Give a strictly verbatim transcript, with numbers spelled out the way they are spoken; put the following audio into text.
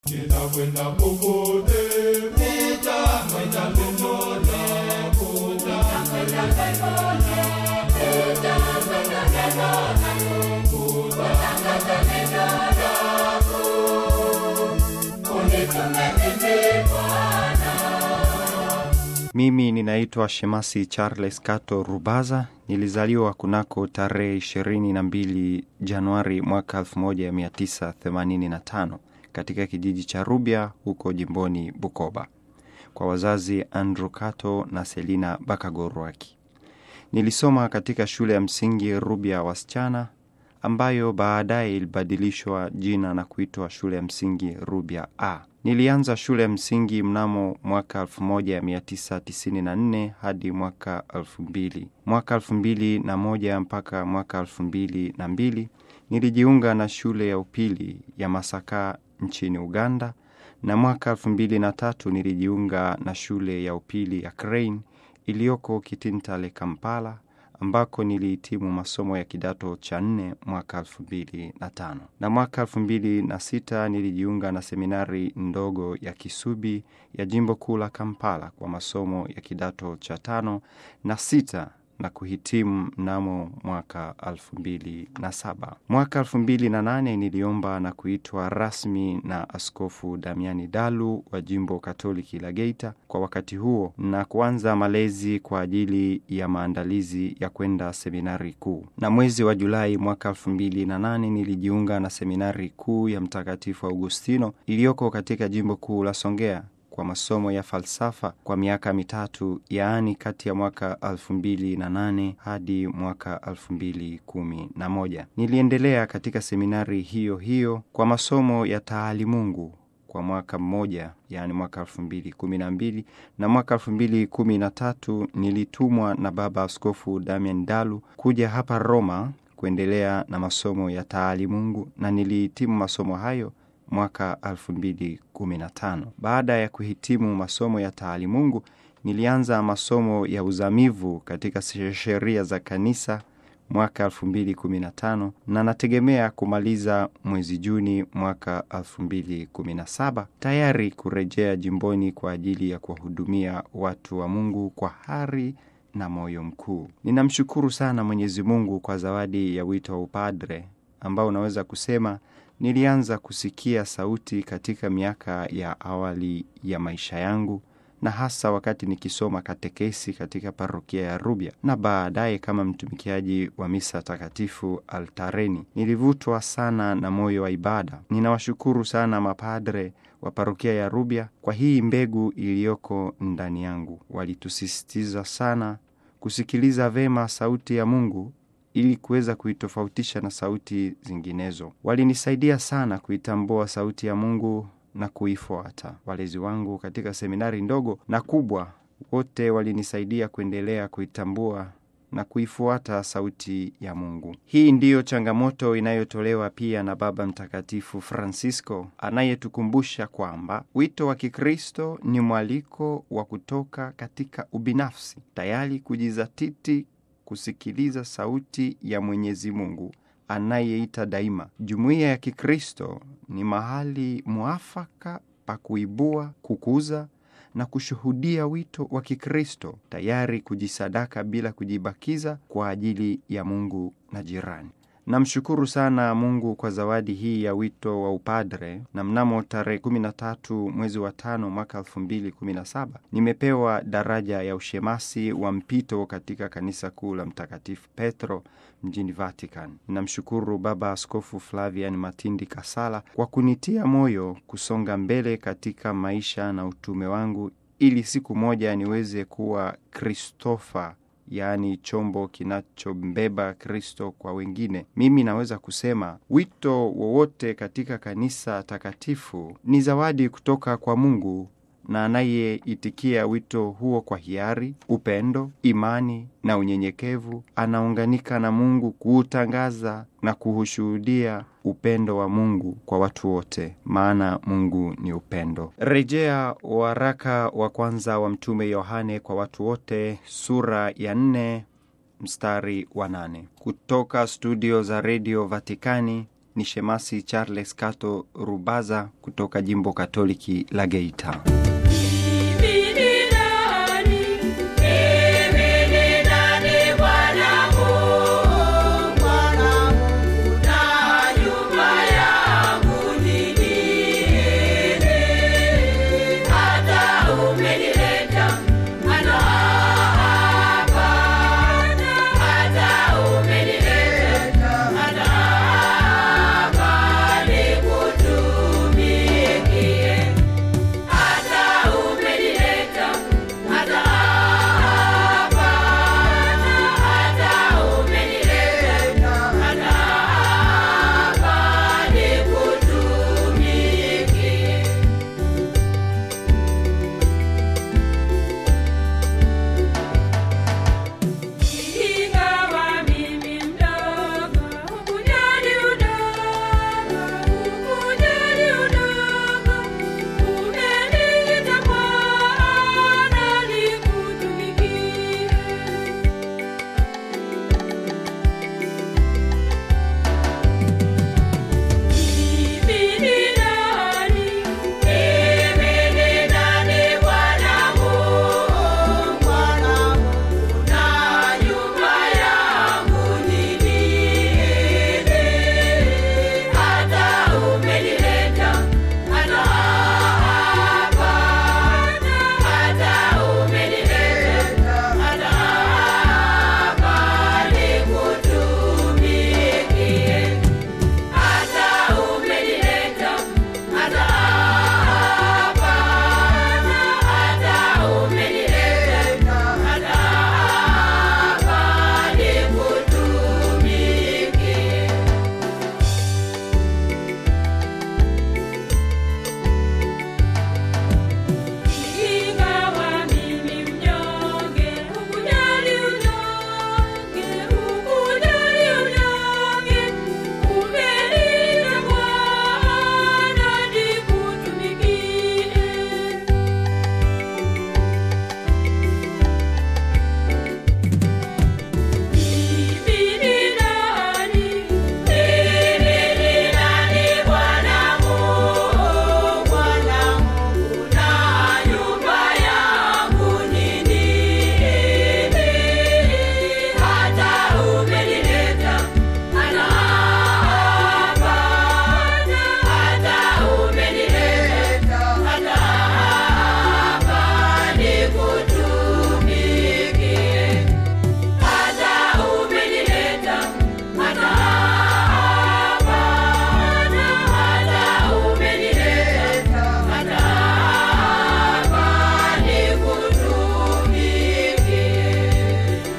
Nitakwenda popote, nitakwenda popote, nitakwenda popote, nitakwenda Mimi ninaitwa Shemasi Charles Kato Rubaza. Nilizaliwa kunako tarehe ishirini na mbili Januari mwaka elfu moja mia tisa themanini na tano katika kijiji cha Rubya huko jimboni Bukoba, kwa wazazi Andrew Kato na Selina Bakagorwaki. Nilisoma katika shule ya msingi Rubya wasichana, ambayo baadaye ilibadilishwa jina na kuitwa shule ya msingi Rubya A. Nilianza shule ya msingi mnamo mwaka elfu moja mia tisa tisini na nne hadi mwaka elfu mbili. Mwaka elfu mbili na moja mpaka mwaka elfu mbili na mbili nilijiunga na shule ya upili ya Masaka nchini Uganda, na mwaka elfu mbili na tatu nilijiunga na shule ya upili ya Crane iliyoko Kitintale, Kampala, ambako nilihitimu masomo ya kidato cha nne mwaka elfu mbili na tano. Na mwaka elfu mbili na sita nilijiunga na seminari ndogo ya Kisubi ya jimbo kuu la Kampala kwa masomo ya kidato cha tano na sita, na kuhitimu mnamo mwaka elfu mbili na saba. Mwaka elfu mbili na nane niliomba na kuitwa rasmi na Askofu Damiani Dalu wa jimbo Katoliki la Geita kwa wakati huo, na kuanza malezi kwa ajili ya maandalizi ya kwenda seminari kuu. Na mwezi wa Julai mwaka elfu mbili na nane nilijiunga na seminari kuu ya Mtakatifu Augustino iliyoko katika jimbo kuu la Songea kwa masomo ya falsafa kwa miaka mitatu, yaani kati ya mwaka elfu mbili na nane hadi mwaka elfu mbili kumi na moja. Niliendelea katika seminari hiyo hiyo kwa masomo ya taalimungu kwa mwaka mmoja, yaani mwaka elfu mbili kumi na mbili, na mwaka elfu mbili kumi na tatu nilitumwa na Baba Askofu Damian Dalu kuja hapa Roma kuendelea na masomo ya taalimungu, na nilihitimu masomo hayo mwaka elfu mbili kumi na tano. Baada ya kuhitimu masomo ya taalimungu, nilianza masomo ya uzamivu katika sheria za kanisa mwaka elfu mbili kumi na tano, na nategemea kumaliza mwezi Juni mwaka elfu mbili kumi na saba, tayari kurejea jimboni kwa ajili ya kuwahudumia watu wa Mungu kwa hari na moyo mkuu. Ninamshukuru sana Mwenyezi Mungu kwa zawadi ya wito wa upadre, ambao unaweza kusema nilianza kusikia sauti katika miaka ya awali ya maisha yangu, na hasa wakati nikisoma katekesi katika parokia ya Rubya, na baadaye kama mtumikiaji wa misa takatifu altareni. Nilivutwa sana na moyo wa ibada. Ninawashukuru sana mapadre wa parokia ya Rubya kwa hii mbegu iliyoko ndani yangu. Walitusisitiza sana kusikiliza vema sauti ya Mungu ili kuweza kuitofautisha na sauti zinginezo. Walinisaidia sana kuitambua sauti ya Mungu na kuifuata. Walezi wangu katika seminari ndogo na kubwa wote walinisaidia kuendelea kuitambua na kuifuata sauti ya Mungu. Hii ndiyo changamoto inayotolewa pia na Baba Mtakatifu Francisco, anayetukumbusha kwamba wito wa Kikristo ni mwaliko wa kutoka katika ubinafsi, tayari kujizatiti kusikiliza sauti ya Mwenyezi Mungu anayeita daima. Jumuiya ya Kikristo ni mahali muafaka pa kuibua, kukuza na kushuhudia wito wa Kikristo, tayari kujisadaka bila kujibakiza kwa ajili ya Mungu na jirani. Namshukuru sana Mungu kwa zawadi hii ya wito wa upadre, na mnamo tarehe kumi na tatu mwezi wa tano mwaka elfu mbili kumi na saba nimepewa daraja ya ushemasi wa mpito katika kanisa kuu la Mtakatifu Petro mjini Vatican. Namshukuru Baba Askofu Flavian Matindi Kasala kwa kunitia moyo kusonga mbele katika maisha na utume wangu, ili siku moja niweze kuwa Kristofa, yaani chombo kinachombeba Kristo kwa wengine. Mimi naweza kusema wito wowote katika kanisa takatifu ni zawadi kutoka kwa Mungu, na anayeitikia wito huo kwa hiari, upendo, imani na unyenyekevu anaunganika na Mungu kuutangaza na kuhushuhudia upendo wa Mungu kwa watu wote, maana Mungu ni upendo. Rejea waraka wa kwanza wa Mtume Yohane kwa watu wote, sura ya nne mstari wa nane. Kutoka studio za Radio Vatikani ni Shemasi Charles Kato Rubaza kutoka Jimbo Katoliki la Geita.